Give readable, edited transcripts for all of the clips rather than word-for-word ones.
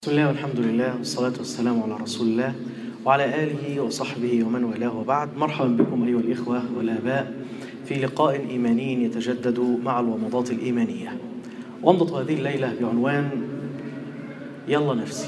بسم الله والحمد لله والصلاة والسلام على رسول الله وعلى آله وصحبه ومن والاه وبعد. مرحبا بكم أيها الإخوة والآباء في لقاء إيماني يتجدد مع الومضات الإيمانية. ومضة هذه الليلة بعنوان يلا نفسي.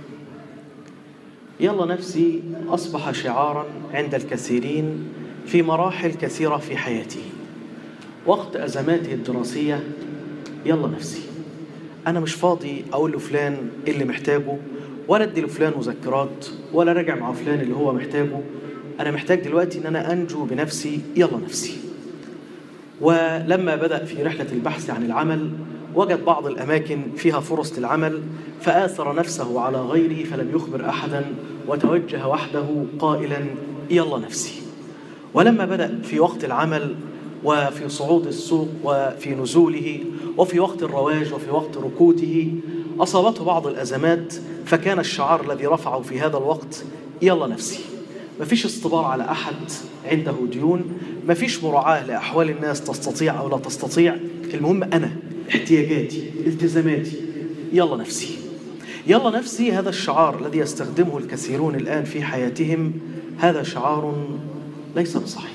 يلا نفسي أصبح شعارا عند الكثيرين في مراحل كثيرة في حياته. وقت أزماته الدراسية يلا نفسي، أنا مش فاضي أقول لفلان اللي محتاجه، ولا أدي لفلان مذكرات، ولا راجع مع فلان اللي هو محتاجه. أنا محتاج دلوقتي إن أنا أنجو بنفسي، يلا نفسي. ولما بدأ في رحلة البحث عن العمل وجد بعض الأماكن فيها فرص للعمل، فآثر نفسه على غيره فلم يخبر أحدا، وتوجه وحده قائلا يلا نفسي. ولما بدأ في وقت العمل وفي صعود السوق وفي نزوله وفي وقت الرواج وفي وقت ركوته أصابته بعض الأزمات، فكان الشعار الذي رفعه في هذا الوقت يلا نفسي. مفيش اصطبار على أحد عنده ديون، مفيش مراعاة لأحوال الناس تستطيع أو لا تستطيع، المهم أنا احتياجاتي التزاماتي، يلا نفسي. يلا نفسي هذا الشعار الذي يستخدمه الكثيرون الآن في حياتهم هذا شعار ليس بصحيح.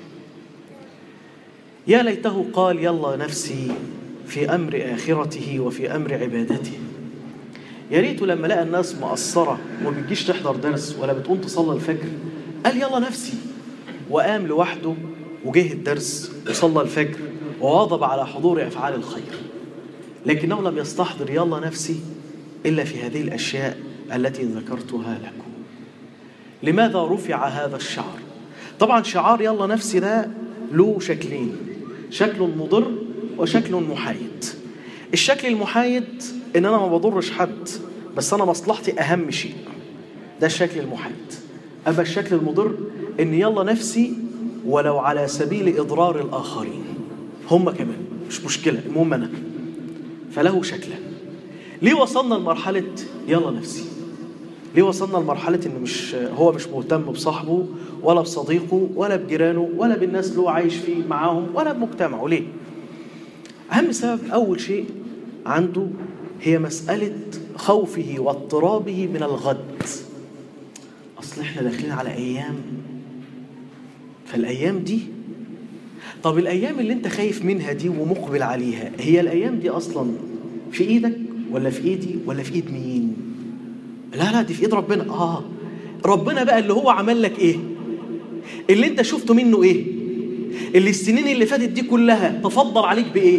يا ليته قال يلا نفسي في أمر آخرته وفي أمر عبادته. يا ريته لما لقى الناس مقصرة وما بتجيش تحضر درس ولا بتقوم تصلي الفجر قال يلا نفسي، وقام لوحده وجه الدرس وصلى الفجر وواظب على حضور أفعال الخير، لكنه لم يستحضر يلا نفسي إلا في هذه الأشياء التي ذكرتها لكم. لماذا رفع هذا الشعار؟ طبعا شعار يلا نفسي ده له شكلين، شكل مضر وشكل محايد. الشكل المحايد إن أنا ما بضرش حد بس أنا مصلحتي أهم شيء، ده الشكل المحايد. أما الشكل المضر إن يلا نفسي ولو على سبيل إضرار الآخرين، هم كمان مش مشكلة، المهم أنا. فله شكلا. ليه وصلنا لمرحلة يلا نفسي؟ ليه وصلنا لمرحلة إن هو مش مهتم بصاحبه ولا بصديقه ولا بجيرانه ولا بالناس اللي هو عايش فيه معاهم ولا بمجتمعه؟ ليه؟ أهم سبب أول شيء عنده هي مسألة خوفه واضطرابه من الغد. أصل إحنا داخلين على أيام، فالأيام دي، طب الأيام اللي أنت خايف منها دي ومقبل عليها، هي الأيام دي أصلا في إيدك ولا في إيدي ولا في إيد مين؟ لا دي في إيد ربنا. ربنا بقى اللي هو عمل لك إيه؟ اللي أنت شفته منه إيه؟ اللي السنين اللي فاتت دي كلها تفضل عليك بإيه؟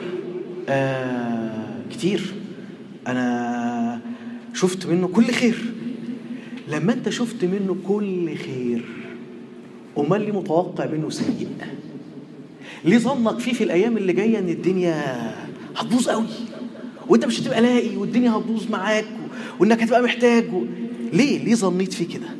كتير. أنا شفت منه كل خير. لما أنت شفت منه كل خير، أمال ليه متوقع منه سيء؟ ليه ظنك فيه في الأيام اللي جاية إن الدنيا هتبوظ قوي وأنت مش هتبقى لاقي والدنيا هتبوظ معاك وإنك هتبقى محتاج ليه ظنيت فيه كده؟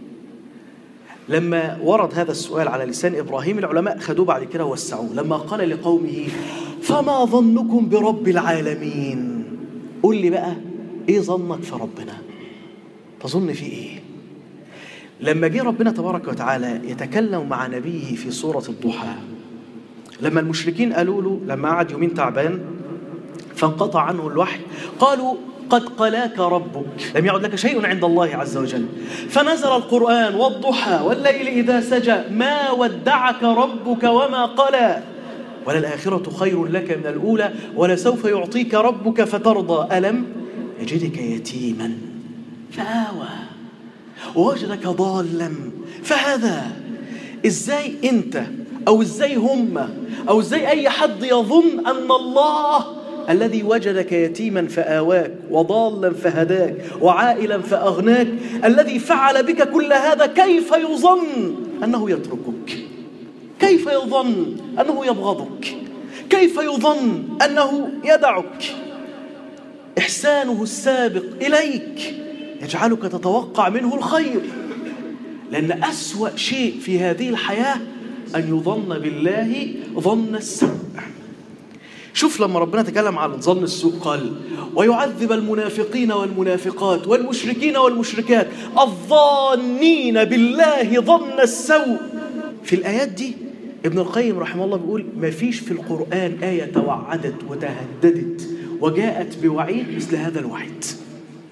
لما ورد هذا السؤال على لسان إبراهيم، العلماء خدوه بعد كده ووسعوه لما قال لقومه فما ظنكم برب العالمين؟ قل لي بقى إيه ظنك في ربنا؟ تظن فيه إيه؟ لما جه ربنا تبارك وتعالى يتكلم مع نبيه في سورة الضحى، لما المشركين قالوا له لما قعد يومين تعبان فانقطع عنه الوحي، قالوا قد قلاك ربك، لم يعد لك شيء عند الله عز وجل. فنزل القرآن والضحى والليل إذا سجى ما ودعك ربك وما قلى وللآخرة خير لك من الأولى ولسوف يعطيك ربك فترضى ألم يجدك يتيما فآوى ووجدك ضالا فهدى. إزاي أنت أو إزاي هم أو إزاي أي حد يظن أن الله الذي وجدك يتيما فآواك وضالا فهداك وعائلا فأغناك، الذي فعل بك كل هذا، كيف يظن أنه يتركك؟ كيف يظن أنه يبغضك؟ كيف يظن أنه يدعك؟ إحسانه السابق إليك يجعلك تتوقع منه الخير، لأن أسوأ شيء في هذه الحياة أن يظن بالله ظن السوء. شوف لما ربنا تكلم عن ظن السوء قال ويعذب المنافقين والمنافقات والمشركين والمشركات الظانين بالله ظن السوء. في الآيات دي ابن القيم رحمه الله بيقول ما فيش في القرآن آية توعدت وتهددت وجاءت بوعيد مثل هذا الوعيد.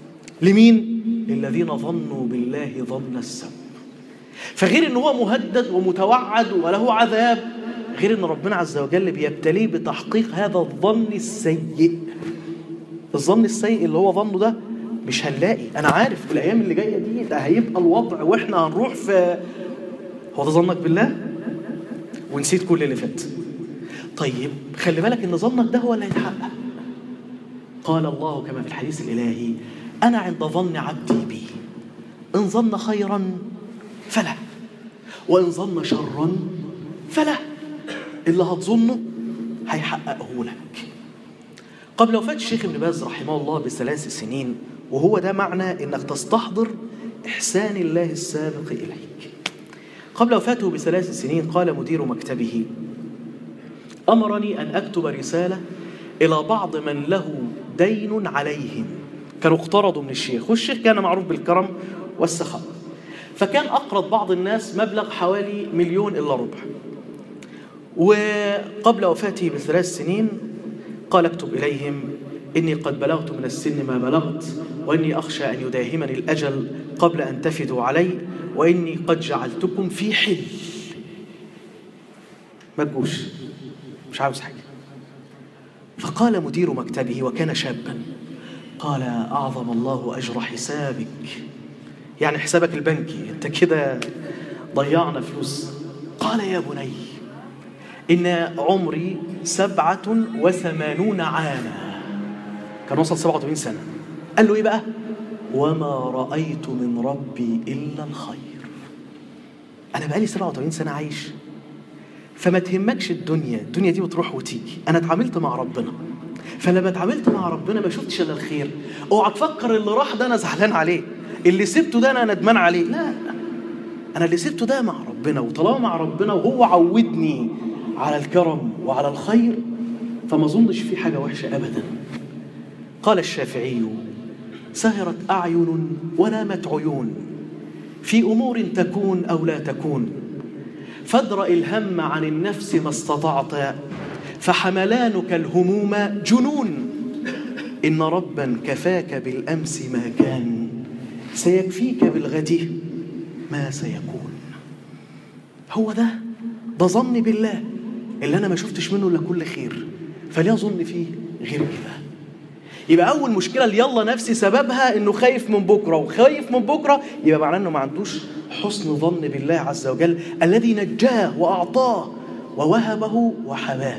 لمين؟ الذين ظنوا بالله ظن السوء. فغير ان هو مهدد ومتوعد وله عذاب، غير ان ربنا عز وجل بيبتليه بتحقيق هذا الظن السيء. الظن السيء اللي هو ظنه ده مش هنلاقي، انا عارف في الايام اللي جايه دي ده هيبقى الوضع واحنا هنروح في، هو ده ظنك بالله؟ ونسيت كل اللي فات. طيب خلي بالك ان ظنك ده هو اللي هيتحقق. قال الله كما في الحديث الالهي: انا عند ظن عبدي بي، ان ظن خيرا فله، وان ظن شرا فله. اللي هتظنه هيحققه لك. قبل وفاة الشيخ ابن باز رحمه الله ب3 سنين، وهو ده معنى انك تستحضر احسان الله السابق اليك. قبل وفاته ب3 سنين قال مدير مكتبه: امرني ان اكتب رسالة الى بعض من له دين عليهم، كانوا اقترضوا من الشيخ، والشيخ كان معروف بالكرم والسخاء، فكان اقرض بعض الناس مبلغ حوالي 1.25 مليون. وقبل وفاته ب3 سنين قال: اكتب إليهم إني قد بلغت من السن ما بلغت، وإني أخشى أن يداهمني الأجل قبل أن تفدوا علي، وإني قد جعلتكم في حل. ما تجوش، مش عاوز حاجة. فقال مدير مكتبه وكان شابا، قال: أعظم الله أجر حسابك، يعني حسابك البنكي، أنت كده ضيعنا فلوس. قال: يا بني، إن عمري 87 عاما، كان وصل 87 سنة. قال له إيه بقى؟ وما رأيت من ربي إلا الخير. أنا بقالي 87 سنة عايش، فما تهمكش الدنيا دي بتروح وتيجي. أنا اتعاملت مع ربنا، فلما اتعاملت مع ربنا ما شفتش إلا الخير. اوعى تفكر اللي راح ده أنا زعلان عليه، اللي سبته ده أنا ندمان عليه، لا، أنا اللي سبته ده مع ربنا، وطالما مع ربنا وهو عودني على الكرم وعلى الخير، فما ظنش في حاجة وحشة أبدا. قال الشافعي: سهرت أعين ونامت عيون في أمور تكون أو لا تكون، فادرأ الهم عن النفس ما استطعت، فحملانك الهموم جنون، إن ربا كفاك بالأمس ما كان، سيكفيك بالغد ما سيكون. هو ده ظني بالله اللي أنا ما شفتش منه إلا كل خير، فليه أظن فيه غير كده؟ يبقى أول مشكلة اللي يلا نفسي سببها إنه خايف من بكرة، وخايف من بكرة يبقى معناه إنه ما عندوش حسن ظن بالله عز وجل الذي نجاه وأعطاه ووهبه وحماه.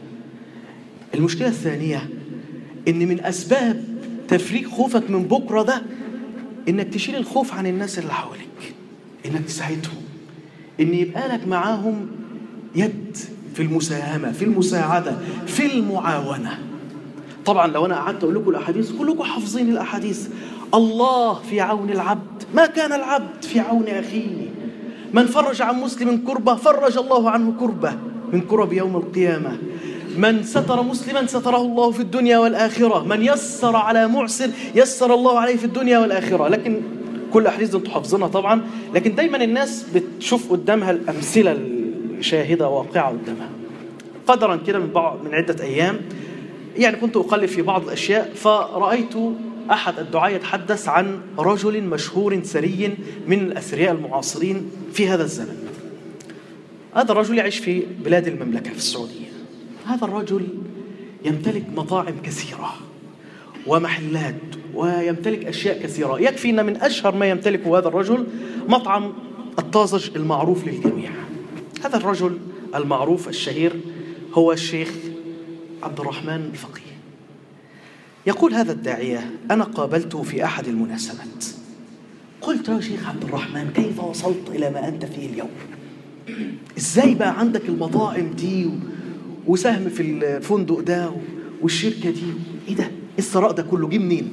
المشكلة الثانية إن من أسباب تفريق خوفك من بكرة ده إنك تشيل الخوف عن الناس اللي حواليك، إنك تساعدهم، إن يبقى لك معاهم يد في المساهمة، في المساعدة، في المعاونة. طبعا لو أنا قعدت أقول لكم الأحاديث كلكم حافظين الأحاديث: الله في عون العبد ما كان العبد في عون أخيه، من فرج عن مسلم كربة فرج الله عنه كربة من كرب يوم القيامة، من ستر مسلما ستره الله في الدنيا والآخرة، من يسر على معسر يسر الله عليه في الدنيا والآخرة. لكن كل أحاديث دي انتوا حافظينها طبعا، لكن دايما الناس بتشوف قدامها الأمثلة الشاهدة واقعة قدامها. قدرا كده من عدة أيام يعني كنت أقلب في بعض الأشياء، فرأيت أحد الدعاة يتحدث عن رجل مشهور ثري من الأثرياء المعاصرين في هذا الزمن. هذا الرجل يعيش في بلاد المملكة في السعودية. هذا الرجل يمتلك مطاعم كثيرة ومحلات، ويمتلك أشياء كثيرة. يكفي أن من أشهر ما يمتلكه هذا الرجل مطعم الطازج المعروف للجميع. هذا الرجل المعروف الشهير هو الشيخ عبد الرحمن الفقيه. يقول هذا الداعية: أنا قابلته في أحد المناسبات، قلت يا شيخ عبد الرحمن كيف وصلت إلى ما أنت فيه اليوم؟ إزاي بقى عندك المطاعم دي وسهم في الفندق ده والشركة دي؟ إيه ده؟ الثراء ده كله جه منين؟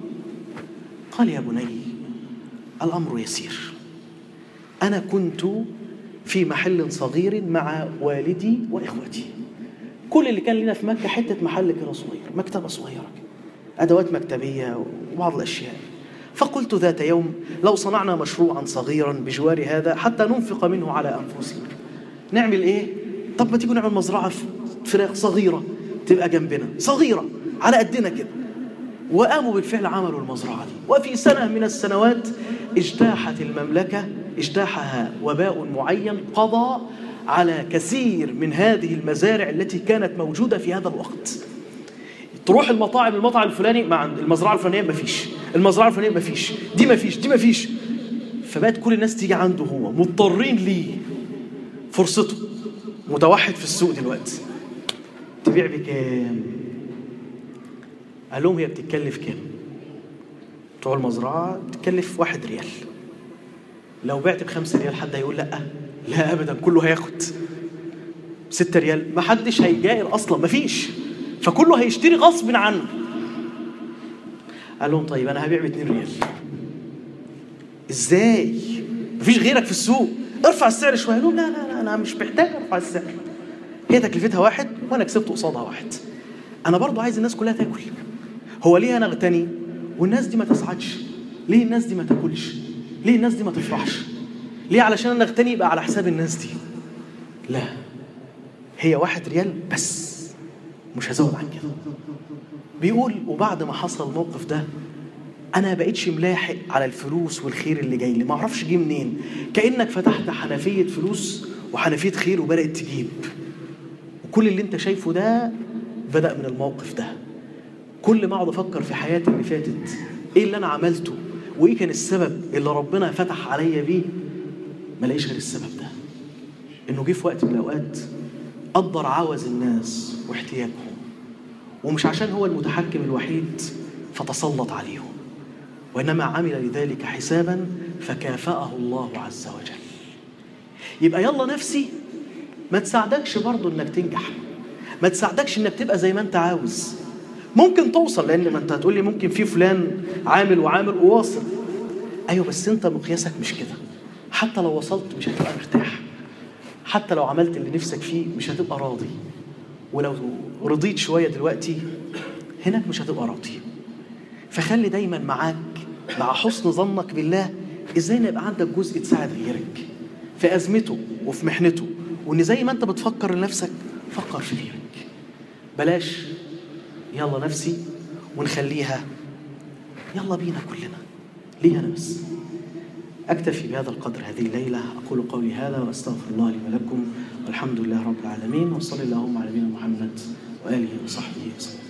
قال: يا بني، الأمر يسير. أنا كنت في محل صغير مع والدي وإخوتي، كل اللي كان لنا في مكة حتة محل كده صغير، مكتبة صغيرة، أدوات مكتبية وبعض الأشياء. فقلت ذات يوم: لو صنعنا مشروعا صغيرا بجوار هذا حتى ننفق منه على أنفسنا، نعمل إيه؟ طب ما تيجوا نعمل مزرعة فراخ صغيرة تبقى جنبنا، صغيرة على قدنا كده. وقاموا بالفعل عملوا المزرعة دي. وفي سنة من السنوات اجتاحت المملكة، اجتاحها وباء معين قضى على كثير من هذه المزارع التي كانت موجودة في هذا الوقت. تروح المطعم الفلاني مع المزرعة الفلانية مفيش، المزرعة الفلانية مفيش، دي مفيش. فبقت كل الناس تيجي عنده هو، مضطرين ليه، فرصته، متوحد في السوق دلوقتي. تبيع بكام؟ قال لهم هي بتتكلف كام؟ بتوع المزرعة بتتكلف 1 ريال. لو بعت ب5 ريال حد هيقول لا؟ لا أبدا، كله هياخد. 6 ريال ما حدش هيجائر أصلا، مفيش، فكله هيشتري غصب عنه. قال لهم طيب أنا هبيع ب2 ريال. إزاي؟ مفيش غيرك في السوق، ارفع السعر شوية. قال لهم لا أنا مش محتاج أرفع السعر، هي تكلفتها 1 وأنا كسبت قصادها 1. أنا برضو عايز الناس كلها تاكل. هو ليه أنا أغتني والناس دي ما تسعدش؟ ليه الناس دي ما تاكلش؟ ليه الناس دي ما تفرحش؟ ليه علشان أنا أغتني يبقى على حساب الناس دي؟ لا، هي 1 ريال بس، مش هزود عن كده. بيقول وبعد ما حصل الموقف ده أنا بقيتش ملاحق على الفلوس والخير اللي جاي لي، ما أعرفش جه منين. كأنك فتحت حنفية فلوس وحنفية خير وبدأت تجيب، وكل اللي أنت شايفه ده بدأ من الموقف ده. كل ما أقعد أفكر في حياتي اللي فاتت إيه اللي أنا عملته وإيه كان السبب اللي ربنا فتح عليا بيه، ما لاقيش غير السبب ده، إنه جه في وقت من الأوقات قدر عوز الناس واحتياجهم، ومش عشان هو المتحكم الوحيد فتسلط عليهم، وإنما عمل لذلك حسابا فكافأه الله عز وجل. يبقى يلا نفسي ما تساعدكش برضو إنك تنجح، ما تساعدكش إنك تبقى زي ما أنت عاوز. ممكن توصل، لأن ما أنت هتقول لي ممكن في فلان عامل وواصل. أيوة، بس أنت مقياسك مش كده. حتى لو وصلت مش هتبقى مرتاح، حتى لو عملت اللي نفسك فيه مش هتبقى راضي، ولو رضيت شوية دلوقتي هناك مش هتبقى راضي. فخلي دايما معاك مع حسن ظنك بالله إزاي يبقى عندك جزء تساعد غيرك في أزمته وفي محنته، وإن زي ما أنت بتفكر لنفسك فكر في غيرك. بلاش يلا نفسي ونخليها يلا بينا كلنا، ليه أنا بس. أكتفي بهذا القدر هذه الليلة، أقول قولي هذا وأستغفر الله لي ولكم، والحمد لله رب العالمين، وصلى اللهم على نبينا محمد وآله وصحبه وسلم.